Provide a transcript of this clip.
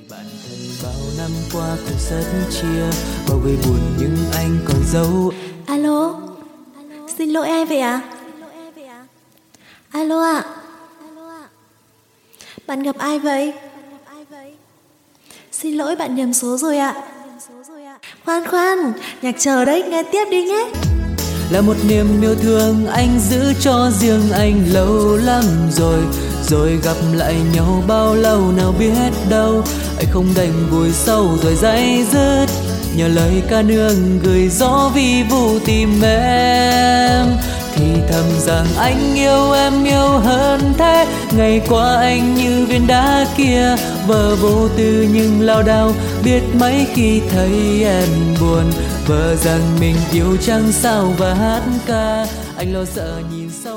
Bạn thân bao năm qua cũng rất chia, bao vui buồn nhưng anh còn giấu. Alo, xin lỗi ai vậy ạ? Alo ạ, bạn gặp ai vậy? Xin lỗi, bạn nhầm số rồi ạ. Khoan khoan, nhạc chờ đấy, nghe tiếp đi nhé. Là một niềm yêu thương anh giữ cho riêng anh lâu lắm rồi. Rồi gặp lại nhau bao lâu nào biết đâu, anh không đành vùi sâu rồi day dứt. Nhờ lời ca nương gửi gió vi vu tìm em, thì thầm rằng anh yêu em nhiều hơn thế. Ngày qua anh như viên đá kia, vờ vô tư nhưng lao đao. Biết mấy khi thấy em buồn, vờ rằng mình yêu chẳng sao và hát ca. Anh lo sợ nhìn sau